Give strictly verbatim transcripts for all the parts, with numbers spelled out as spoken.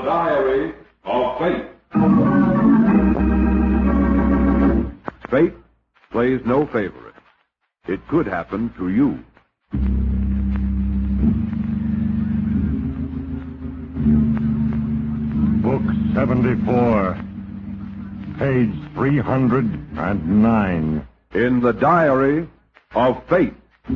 Diary of Fate. Fate plays no favorite. It could happen to you. Book seventy-four, page three hundred nine. In the Diary of Fate.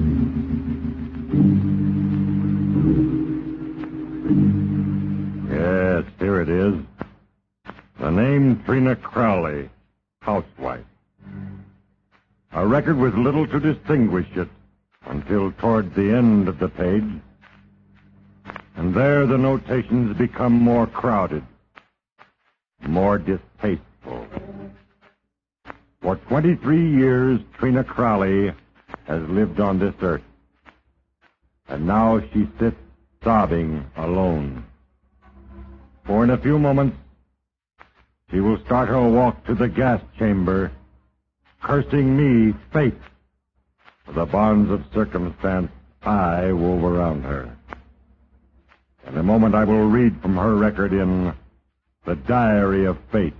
Yes, here it is. The name Trina Crowley, housewife. A record with little to distinguish it until toward the end of the page. And there the notations become more crowded, more distasteful. For twenty-three years, Trina Crowley has lived on this earth. And now she sits sobbing alone. For in a few moments, she will start her walk to the gas chamber, cursing me, fate, for the bonds of circumstance I wove around her. In a moment, I will read from her record in the Diary of Fate.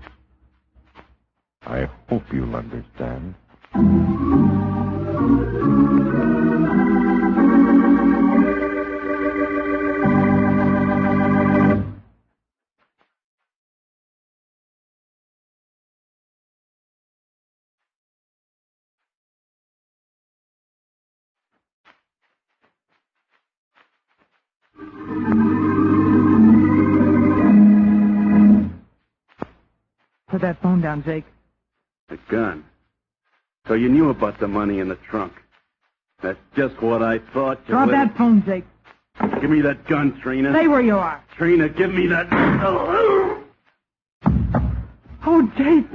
I hope you'll understand. Put that phone down, Jake. The gun. So you knew about the money in the trunk. That's just what I thought. You Drop that phone, Jake. Give me that gun, Trina. Stay where you are. Trina, give me that. Oh, oh Jake.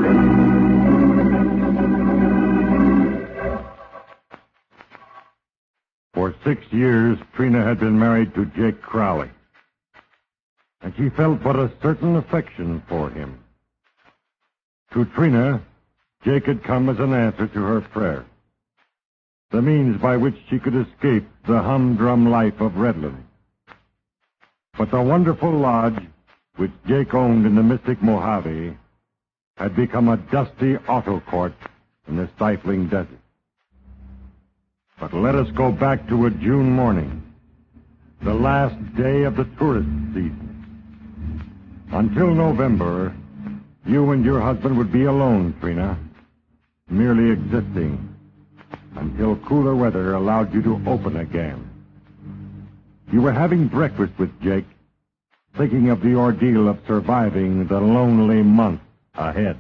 For six years, Trina had been married to Jake Crowley. And she felt but a certain affection for him. To Trina, Jake had come as an answer to her prayer. The means by which she could escape the humdrum life of Redland. But the wonderful lodge, which Jake owned in the mystic Mojave, had become a dusty auto court in the stifling desert. But let us go back to a June morning, the last day of the tourist season. Until November, you and your husband would be alone, Trina, merely existing until cooler weather allowed you to open again. You were having breakfast with Jake, thinking of the ordeal of surviving the lonely months ahead.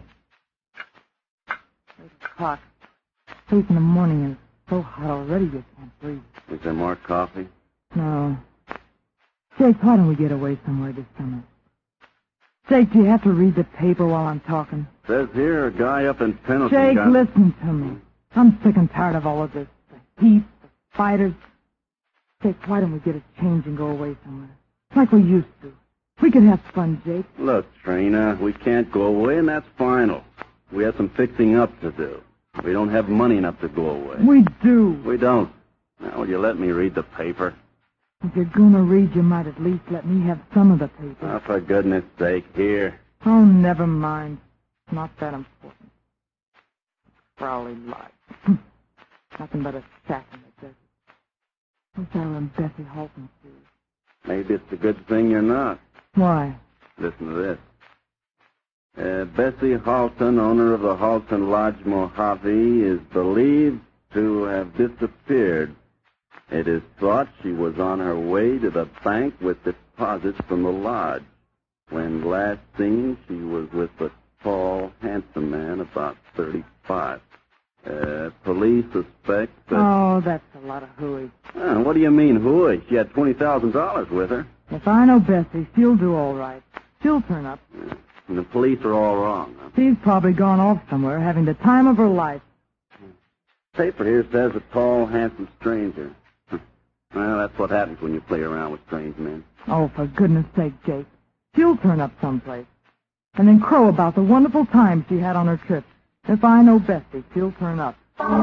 Eight o'clock. Eight in the morning and it's so hot already you can't breathe. is there more coffee? No. Jake, why don't we get away somewhere this summer? Jake, do you have to read the paper while I'm talking? Says here a guy up in Pendleton Jake, got... listen to me. I'm sick and tired of all of this. The heat, the fighters. Jake, why don't we get a change and go away somewhere? Like we used to. We could have fun, Jake. Look, Trina, we can't go away, and that's final. We have some fixing up to do. We don't have money enough to go away. We do. We don't. Now, will you let me read the paper? If you're going to read, you might at least let me have some of the paper. Oh, for goodness sake, here. Oh, never mind. It's not that important. Crowley lied. Nothing but a sack in the desert. Wish I were in Bessie Halton's shoes. Maybe it's a good thing you're not. Why? Listen to this. Uh, Bessie Halton, owner of the Halton Lodge Mojave, is believed to have disappeared. It is thought she was on her way to the bank with deposits from the lodge. When last seen, she was with a tall, handsome man, about thirty-five. Uh, police suspect that... Oh, that's a lot of hooey. Uh, what do you mean, hooey? She had twenty thousand dollars with her. If I know Bessie, she'll do all right. She'll turn up. Yeah. And the police are all wrong, huh? She's probably gone off somewhere, having the time of her life. Paper here says a tall, handsome stranger. Well, that's what happens when you play around with strange men. Oh, for goodness sake, Jake. She'll turn up someplace. And then crow about the wonderful time she had on her trip. If I know Bessie, she'll turn up.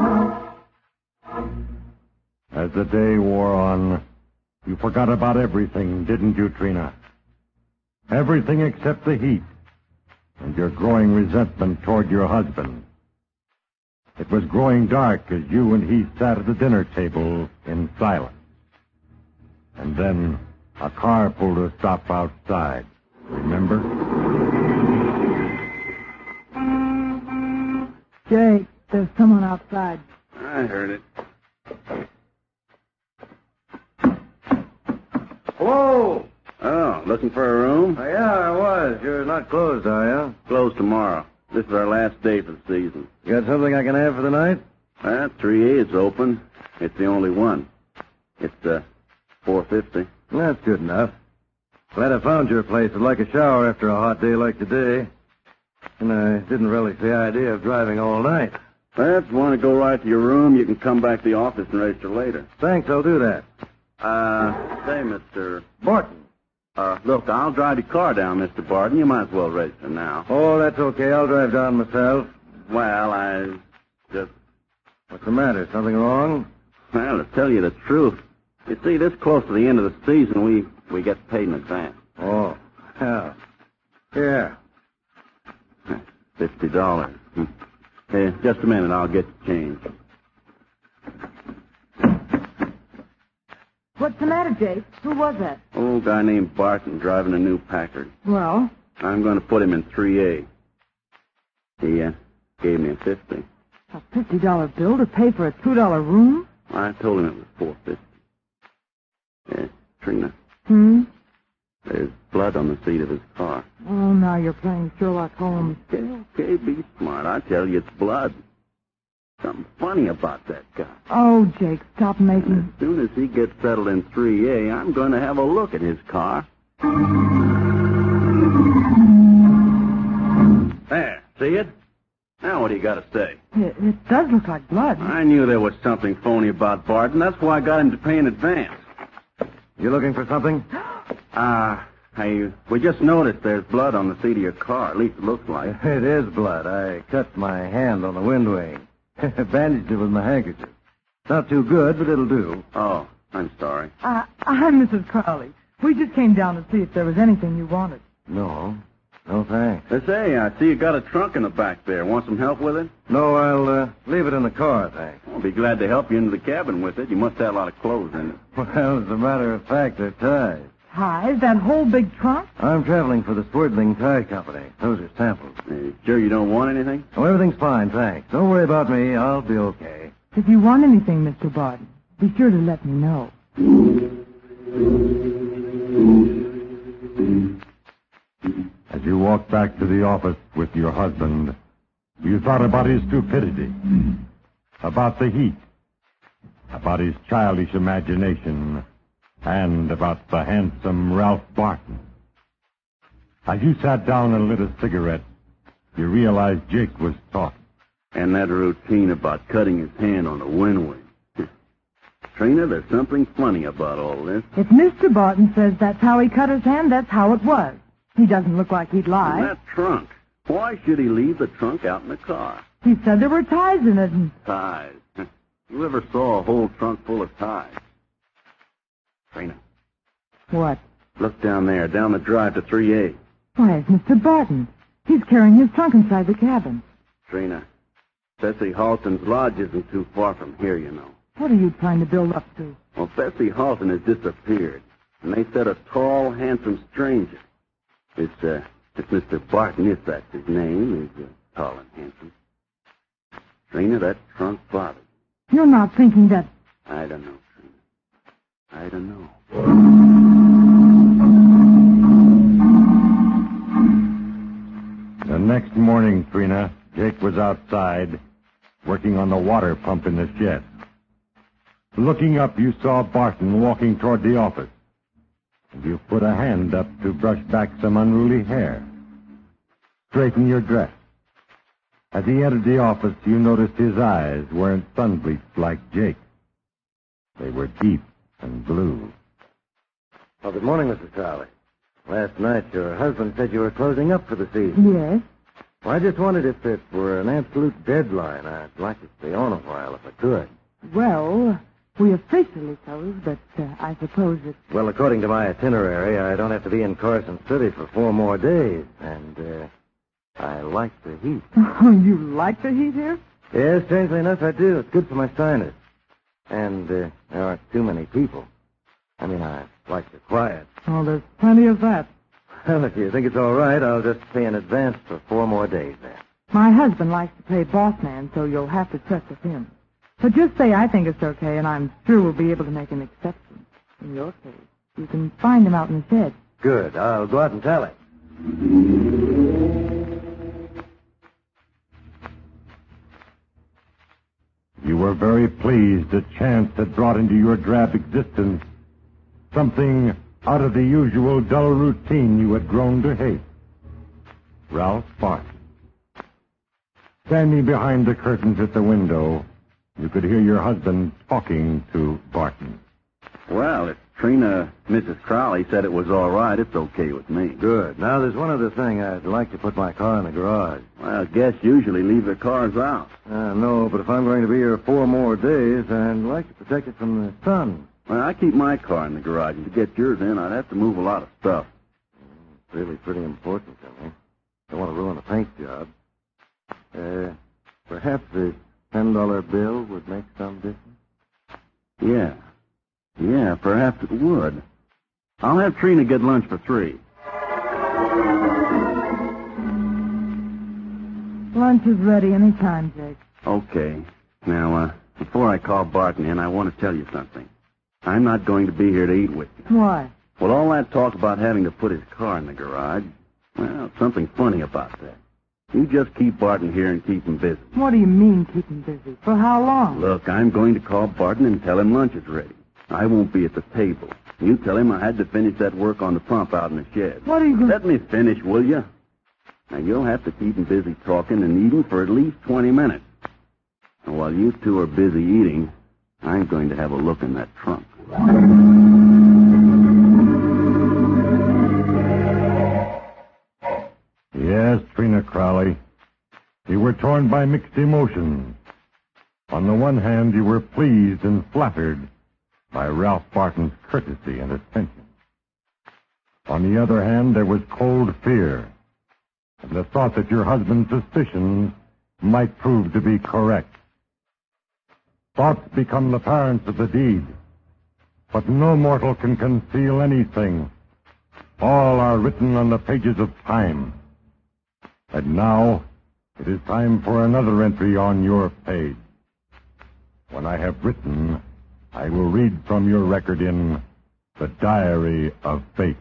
As the day wore on, you forgot about everything, didn't you, Trina? Everything except the heat and your growing resentment toward your husband. It was growing dark as you and he sat at the dinner table in silence. And then a car pulled a stop outside. Remember? Jake, there's someone outside. I heard it. Hello? Oh, looking for a room? Uh, yeah, I was. You're not closed, are you? Closed tomorrow. This is our last day for the season. You got something I can have for the night? That three A is open. It's the only one. It's, uh, four fifty. That's good enough. Glad I found your place. I'd like a shower after a hot day like today. And I didn't relish the idea of driving all night. Perhaps you want to go right to your room. You can come back to the office and register later. Thanks, I'll do that. Uh, say, Mister Barton. Uh, look, I'll drive your car down, Mister Barton. You might as well register now. Oh, that's okay. I'll drive down myself. Well, I just... What's the matter? Something wrong? Well, to tell you the truth, you see, this close to the end of the season, we, we get paid in advance. Oh, yeah. Yeah. Fifty dollars. Hmm. Hey, just a minute, I'll get the change. What's the matter, Jake? Who was that? Old guy named Barton driving a new Packard. Well? I'm going to put him in three A. He uh, gave me a fifty. A fifty dollar bill to pay for a two dollar room? I told him it was four fifty. Yeah, Trina. Hmm? There's blood on the seat of his car. Oh, now you're playing Sherlock Holmes. Okay, okay, be smart. I tell you, it's blood. Something funny about that guy. Oh, Jake, stop making... As soon as he gets settled in three A, I'm going to have a look at his car. There, see it? Now what do you got to say? It, it does look like blood. I knew there was something phony about Barton. That's why I got him to pay in advance. You looking for something? Ah, uh, hey, we just noticed there's blood on the seat of your car. At least it looks like. It is blood. I cut my hand on the windwing. Bandaged it with my handkerchief. Not too good, but it'll do. Oh, I'm sorry. Uh, I'm Missus Crowley. We just came down to see if there was anything you wanted. No. No, thanks. Let's say, I see you got a trunk in the back there. Want some help with it? No, I'll uh, leave it in the car, thanks. I'll be glad to help you into the cabin with it. You must have a lot of clothes in it. Well, as a matter of fact, they're ties. Ties? That whole big trunk? I'm traveling for the Swerdling Tie Company. Those are samples. Hey, sure you don't want anything? Oh, everything's fine, thanks. Don't worry about me. I'll be okay. If you want anything, Mister Barton, be sure to let me know. As you walked back to the office with your husband, you thought about his stupidity, about the heat, about his childish imagination, and about the handsome Ralph Barton. As you sat down and lit a cigarette, you realized Jake was talking. And that routine about cutting his hand on the windwing. Trina, there's something funny about all this. If Mister Barton says that's how he cut his hand, that's how it was. He doesn't look like he'd lie. And that trunk. Why should he leave the trunk out in the car? He said there were ties in it. And... Ties. You ever saw a whole trunk full of ties? Trina. What? Look down there, down the drive to three A. Why, it's Mister Barton. He's carrying his trunk inside the cabin. Trina, Bessie Halton's lodge isn't too far from here, you know. What are you trying to build up to? Well, Bessie Halton has disappeared, and they said a tall, handsome stranger. It's, uh, it's Mister Barton, if that's his name, is uh, tall and handsome. Trina, that trunk bothers. You're not thinking that... I don't know, Trina. I don't know. The next morning, Trina, Jake was outside, working on the water pump in the shed. Looking up, you saw Barton walking toward the office. And you put a hand up to brush back some unruly hair. Straighten your dress. As he entered the office, you noticed his eyes weren't sun-bleached like Jake. They were deep and blue. Oh, good morning, Missus Crowley. Last night, your husband said you were closing up for the season. Yes? Well, I just wondered if it were an absolute deadline. I'd like to stay on a while if I could. Well, We officially close, but uh, I suppose it's... Well, according to my itinerary, I don't have to be in Carson City for four more days, and uh, I like the heat. Oh, you like the heat here? Yes, strangely enough, I do. It's good for my sinus. And uh, there aren't too many people. I mean, I like the quiet. Oh, there's plenty of that. Well, if you think it's all right, I'll just pay in advance for four more days then. My husband likes to play boss man, so you'll have to check with him. But just say I think it's okay, and I'm sure we'll be able to make an exception. In your case, you can find him out in the shed. Good. I'll go out and tell him. You were very pleased that chance had brought into your drab existence something out of the usual dull routine you had grown to hate. Ralph Barton. Standing behind the curtains at the window, you could hear your husband talking to Barton. Well, if Trina, Missus Crowley, said it was all right, it's okay with me. Good. Now, there's one other thing. I'd like to put my car in the garage. Well, guests usually leave their cars out. Uh, no, but if I'm going to be here four more days, I'd like to protect it from the sun. Well, I keep my car in the garage, and to get yours in, I'd have to move a lot of stuff. It's really pretty important to me. I don't want to ruin the paint job. Uh, perhaps the ten dollar bill would make some difference? Yeah. Yeah, perhaps it would. I'll have Trina get lunch for three. Lunch is ready any time, Jake. Okay. Now, uh, before I call Barton in, I want to tell you something. I'm not going to be here to eat with you. Why? Well, all that talk about having to put his car in the garage, well, something funny about that. You just keep Barton here and keep him busy. What do you mean, keep him busy? For how long? Look, I'm going to call Barton and tell him lunch is ready. I won't be at the table. You tell him I had to finish that work on the pump out in the shed. What are you going to... Let me finish, will you? Now, you'll have to keep him busy talking and eating for at least twenty minutes. And while you two are busy eating, I'm going to have a look in that trunk. Yes, Trina Crowley. You were torn by mixed emotions. On the one hand, you were pleased and flattered by Ralph Barton's courtesy and attention. On the other hand, there was cold fear, and the thought that your husband's suspicions might prove to be correct. Thoughts become the parents of the deed, but no mortal can conceal anything. All are written on the pages of time. And now, it is time for another entry on your page. When I have written, I will read from your record in The Diary of Fate.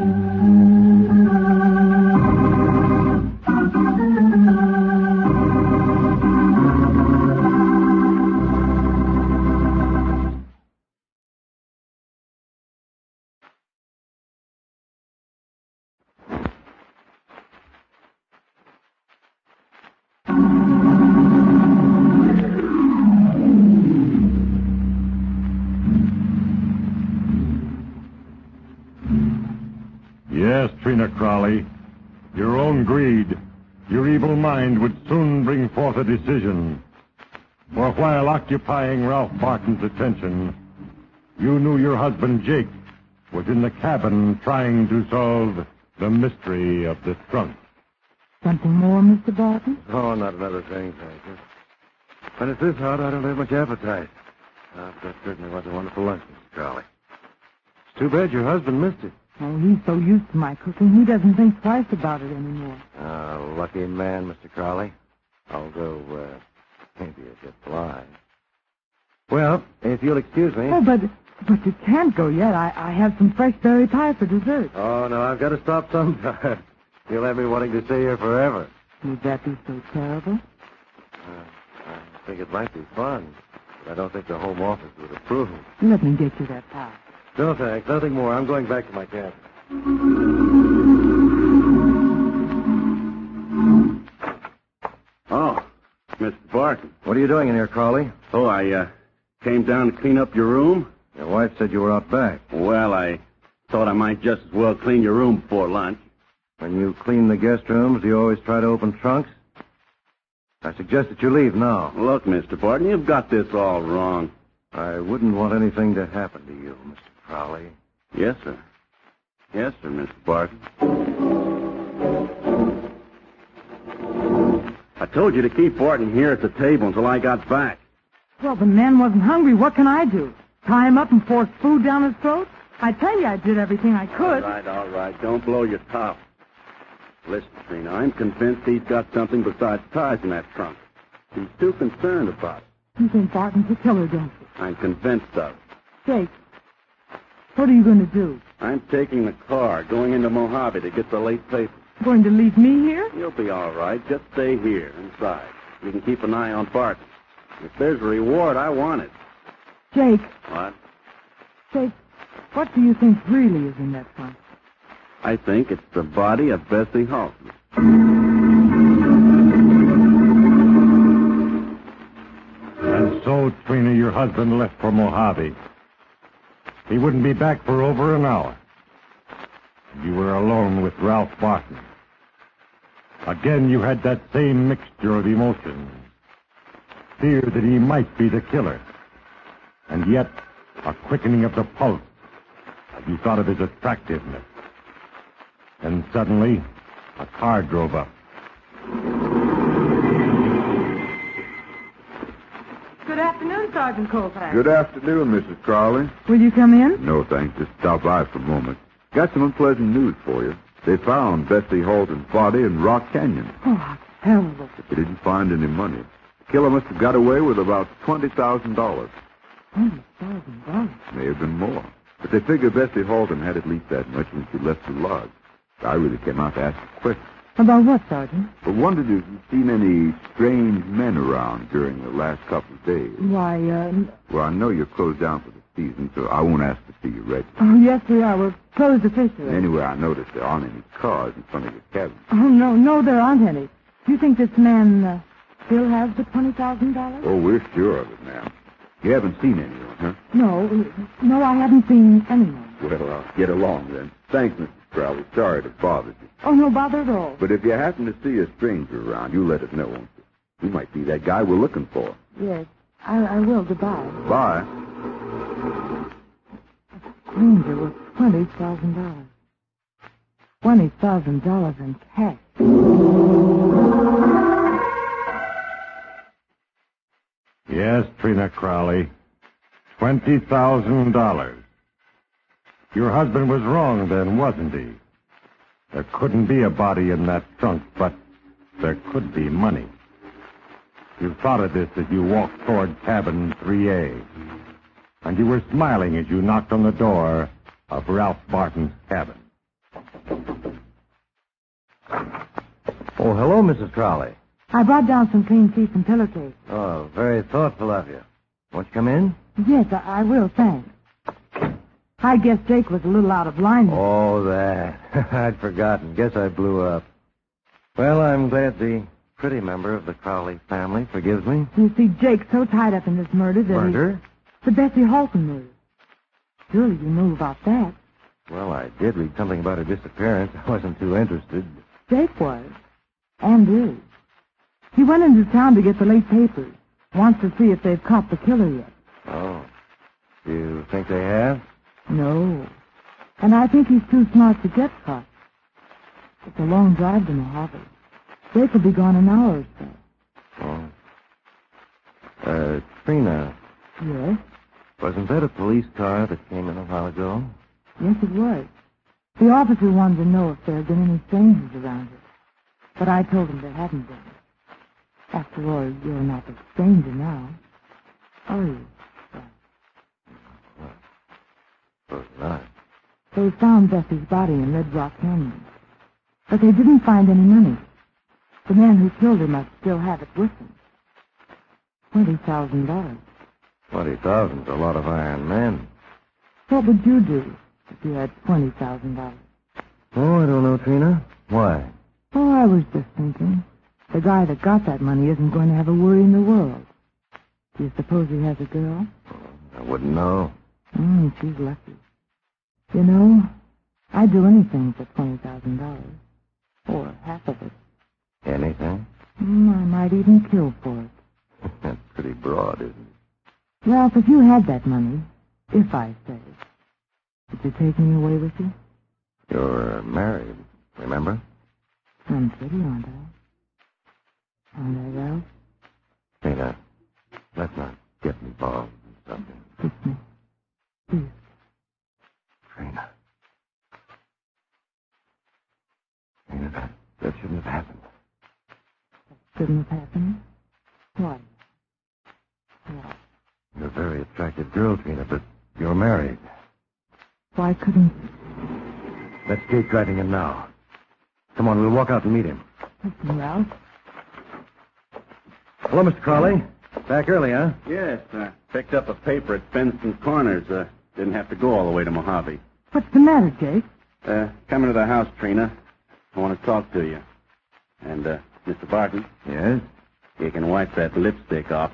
Yes, Trina Crowley, your own greed, your evil mind would soon bring forth a decision. For while occupying Ralph Barton's attention, you knew your husband Jake was in the cabin trying to solve the mystery of the trunk. Something more, Mister Barton? Oh, not another thing, thank you. When it's this hot, I don't have much appetite. Oh, that certainly was a wonderful lunch, Mister Crowley. It's too bad your husband missed it. Oh, he's so used to my cooking, he doesn't think twice about it anymore. Ah, lucky man, Mister Crowley. Although, uh, maybe it's just blind. Well, if you'll excuse me. Oh, but but you can't go yet. I, I have some fresh berry pie for dessert. Oh, no, I've got to stop sometime. You'll have me wanting to stay here forever. Would that be so terrible? Uh, I think it might be fun, but I don't think the Home Office would approve. Let me get you that pie. No, thanks. Nothing more. I'm going back to my cabin. Oh, Mister Barton. What are you doing in here, Crowley? Oh, I, uh, came down to clean up your room. Your wife said you were out back. Well, I thought I might just as well clean your room before lunch. When you clean the guest rooms, do you always try to open trunks? I suggest that you leave now. Look, Mister Barton, you've got this all wrong. I wouldn't want anything to happen to you, Mister Crowley. Yes, sir. Yes, sir, Mister Barton. I told you to keep Barton here at the table until I got back. Well, the man wasn't hungry. What can I do? Tie him up and force food down his throat? I tell you, I did everything I could. All right, all right. Don't blow your top. Listen, Trina, I'm convinced he's got something besides ties in that trunk. He's too concerned about it. You think Barton's a killer, don't you? I'm convinced of it. Jake, what are you going to do? I'm taking the car, going into Mojave to get the late paper. Going to leave me here? You'll be all right. Just stay here, inside. You can keep an eye on Barton. If there's a reward, I want it. Jake. What? Jake, what do you think really is in that trunk? I think it's the body of Bessie Halton. And so, Trina, your husband left for Mojave. He wouldn't be back for over an hour. You were alone with Ralph Barton. Again, you had that same mixture of emotions. Fear that he might be the killer. And yet, a quickening of the pulse as you thought of his attractiveness. And suddenly, a car drove up. Good afternoon, Sergeant Colfax. Good afternoon, Missus Crowley. Will you come in? No, thanks. Just stop by for a moment. Got some unpleasant news for you. They found Bessie Halton's body in Rock Canyon. Oh, how terrible. They didn't find any money. The killer must have got away with about twenty thousand dollars. twenty thousand dollars? May have been more. But they figure Bessie Halton had at least that much when she left the lodge. I really came out to ask a question. About what, Sergeant? But wondered if you'd seen any strange men around during the last couple of days. Why, uh... Well, I know you're closed down for the season, so I won't ask to see you ready. Oh, yes, we are. We're closed officially. Anyway, I noticed there aren't any cars in front of your cabin. Oh, no, no, there aren't any. Do you think this man uh, still has the twenty thousand dollars? Oh, we're sure of it, ma'am. You haven't seen anyone, huh? No, no, I haven't seen anyone. Well, I'll get along then. Thanks, Missus Crowley. Sorry to bother you. Oh, no bother at all. But if you happen to see a stranger around, you let us know, won't you? He might be that guy we're looking for. Yes, I, I will. Goodbye. Bye. Stranger with twenty thousand dollars. Twenty thousand dollars in cash. Yes, Trina Crowley. Twenty thousand dollars. Your husband was wrong then, wasn't he? There couldn't be a body in that trunk, but there could be money. You thought of this as you walked toward cabin three A. And you were smiling as you knocked on the door of Ralph Barton's cabin. Oh, hello, Missus Crowley. I brought down some clean sheets and pillowcases. Oh, very thoughtful of you. Won't you come in? Yes, I, I will, thanks. I guess Jake was a little out of line. Oh, that. I'd forgotten. Guess I blew up. Well, I'm glad the pretty member of the Crowley family forgives me. You see, Jake's so tied up in this murder that Murder? he... The Bessie Halton murder. Surely you knew about that. Well, I did read something about her disappearance. I wasn't too interested. Jake was. And is. He went into town to get the late papers. Wants to see if they've caught the killer yet. Oh. Do you think they have? No. And I think he's too smart to get caught. It's a long drive to Mojave. Jake will be gone an hour or so. Oh. Uh, Trina, Yes? wasn't that a police car that came in a while ago? Yes, it was. The officer wanted to know if there had been any strangers around it. But I told him there hadn't been. After all, you're not a stranger now. Are you? Suppose not. They found Bessie's body in Red Rock Canyon. But they didn't find any money. The man who killed her must still have it with him. Twenty thousand dollars. Twenty thousand's a lot of iron men. What would you do if you had twenty thousand dollars? Oh, I don't know, Trina. Why? Oh, I was just thinking. The guy that got that money isn't going to have a worry in the world. Do you suppose he has a girl? I wouldn't know. Mm, she's lucky. You know, I'd do anything for twenty thousand dollars. Or half of it. Anything? Mm, I might even kill for it. That's pretty broad, isn't it? Ralph, if you had that money, if I say, would you take me away with you? You're uh, married, remember? I'm pretty, aren't I? Aren't I, Ralph? Trina, let's not get involved in something. Kiss me. Please. Trina. Trina, that, that shouldn't have happened. Shouldn't have happened? Why? Why? You're a very attractive girl, Trina, but you're married. Why couldn't... That's Jake driving in now. Come on, we'll walk out and meet him. Listen, Ralph. Hello, Mister Crowley. Back early, huh? Yes, I picked up a paper at Benston Corners. Uh, didn't have to go all the way to Mojave. What's the matter, Jake? Uh, come into the house, Trina. I want to talk to you. And, uh, Mister Barton, Yes? you can wipe that lipstick off.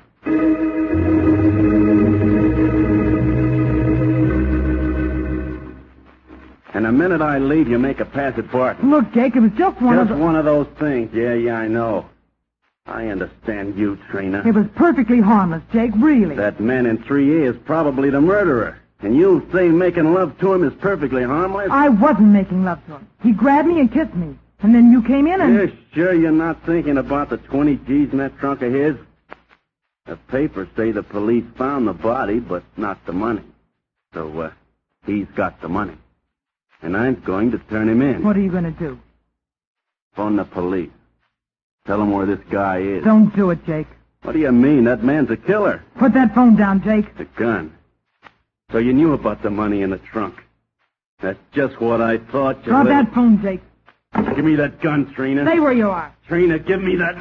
And the minute I leave, you make a pass at Barton. Look, Jake, it was just one Just of the... one of those things. Yeah, yeah, I know. I understand you, Trina. It was perfectly harmless, Jake, really. That man in three A is probably the murderer. And you say making love to him is perfectly harmless? I wasn't making love to him. He grabbed me and kissed me. And then you came in and... You're sure you're not thinking about the twenty G's in that trunk of his? The papers say the police found the body, but not the money. So, uh, he's got the money. And I'm going to turn him in. What are you going to do? Phone the police. Tell them where this guy is. Don't do it, Jake. What do you mean? That man's a killer. Put that phone down, Jake. The gun. So you knew about the money in the trunk. That's just what I thought. You Drop little... that phone, Jake. Give me that gun, Trina. Stay where you are. Trina, give me that...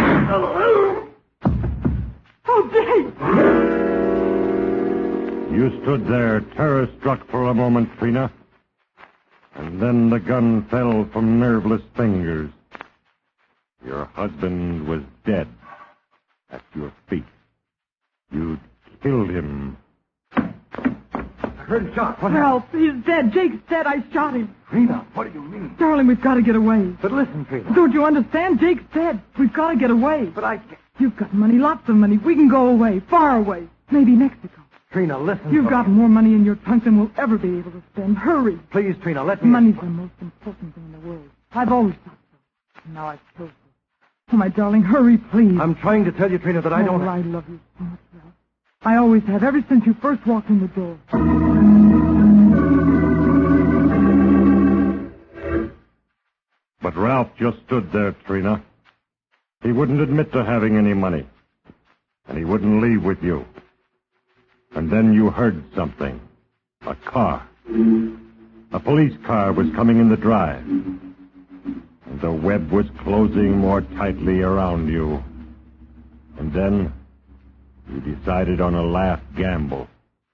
Oh, Jake! You stood there, terror-struck for a moment, Trina. And then the gun fell from nerveless fingers. Your husband was dead at your feet. You'd killed him. I heard a shot. What Ralph, he's dead. Jake's dead. I shot him. Trina, what do you mean? Darling, we've got to get away. But listen, Trina. Don't you understand? Jake's dead. We've got to get away. But I can't. You've got money, lots of money. We can go away, far away. Maybe Mexico. Trina, listen. You've got more money in your trunk than we'll ever be able to spend. Hurry. Please, Trina, let me... Money's the most important thing in the world. I've always thought so. And now I've killed you. Oh, my darling, hurry, please. I'm trying to tell you, Trina, that I don't... Oh, I love you so much, Ralph. I always have, ever since you first walked in the door. But Ralph just stood there, Trina. He wouldn't admit to having any money. And he wouldn't leave with you. And then you heard something. A car. A police car was coming in the drive. And the web was closing more tightly around you. And then you decided on a last gamble.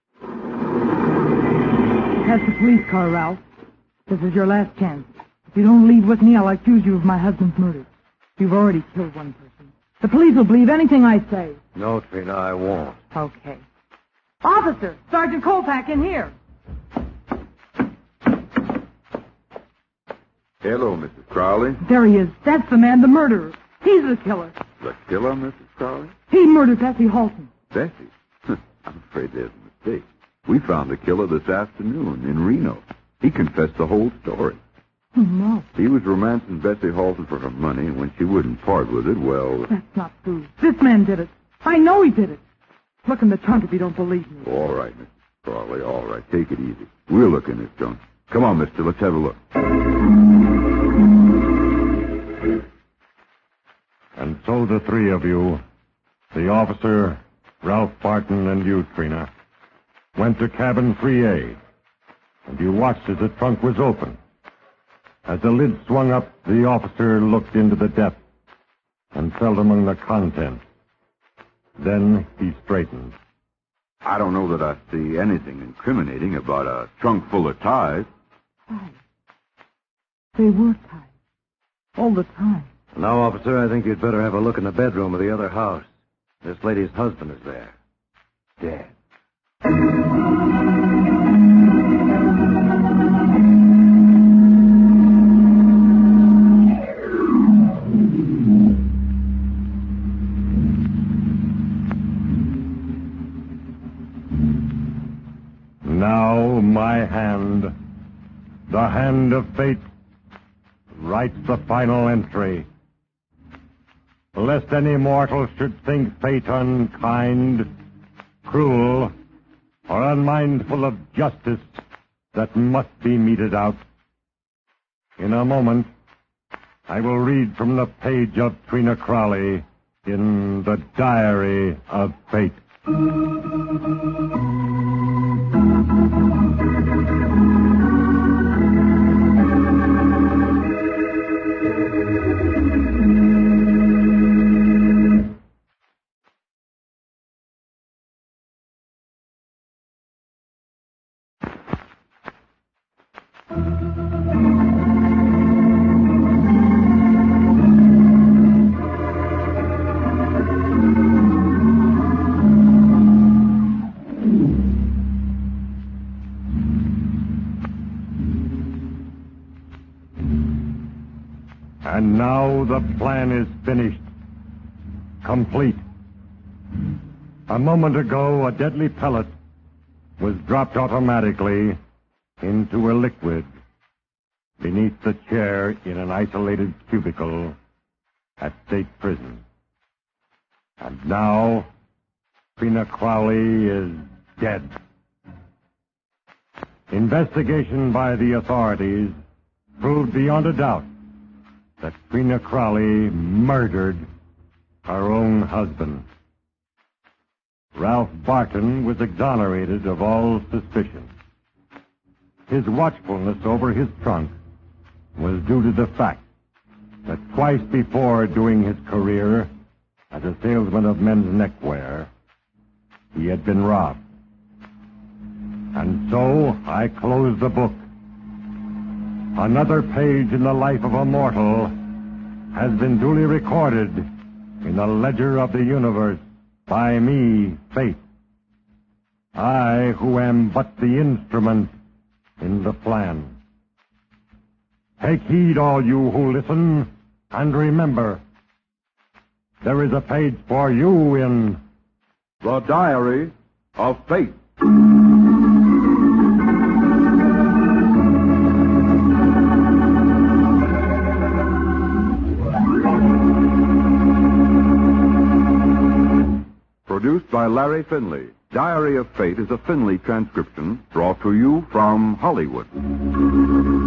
That's the police car, Ralph. This is your last chance. If you don't leave with me, I'll accuse you of my husband's murder. You've already killed one person. The police will believe anything I say. No, Trina, I won't. Okay. Officer, Sergeant Kolpak in here. Hello, Missus Crowley. There he is. That's the man, the murderer. He's the killer. The killer, Missus Crowley? He murdered Bessie Halton. Bessie? I'm afraid there's a mistake. We found the killer this afternoon in Reno. He confessed the whole story. Oh, no. He was romancing Bessie Halton for her money, and when she wouldn't part with it, well... That's not true. This man did it. I know he did it. Look in the trunk if you don't believe me. All right, Missus Crowley, all right. Take it easy. We'll look in this trunk. Come on, mister. Let's have a look. And so the three of you, the officer, Ralph Barton, and you, Trina, went to cabin three A, and you watched as the trunk was open. As the lid swung up, the officer looked into the depths and felt among the contents. Then he straightened. I don't know that I see anything incriminating about a trunk full of ties. Ties. They were ties. All the time. Now, officer, I think you'd better have a look in the bedroom of the other house. This lady's husband is there. Dead. The hand of fate writes the final entry. Lest any mortal should think fate unkind, cruel, or unmindful of justice that must be meted out. In a moment, I will read from the page of Trina Crowley in the Diary of Fate. And now the plan is finished. Complete. A moment ago, a deadly pellet was dropped automatically into a liquid beneath the chair in an isolated cubicle at State Prison. And now, Trina Crowley is dead. Investigation by the authorities proved beyond a doubt that Trina Crowley murdered her own husband. Ralph Barton was exonerated of all suspicion. His watchfulness over his trunk was due to the fact that twice before during his career as a salesman of men's neckwear, he had been robbed. And so I close the book. Another page in the life of a mortal has been duly recorded in the ledger of the universe by me, Fate. I, who am but the instrument in the plan. Take heed, all you who listen, and remember, there is a page for you in The Diary of Fate. Produced by Larry Finley. Diary of Fate is a Finley transcription brought to you from Hollywood.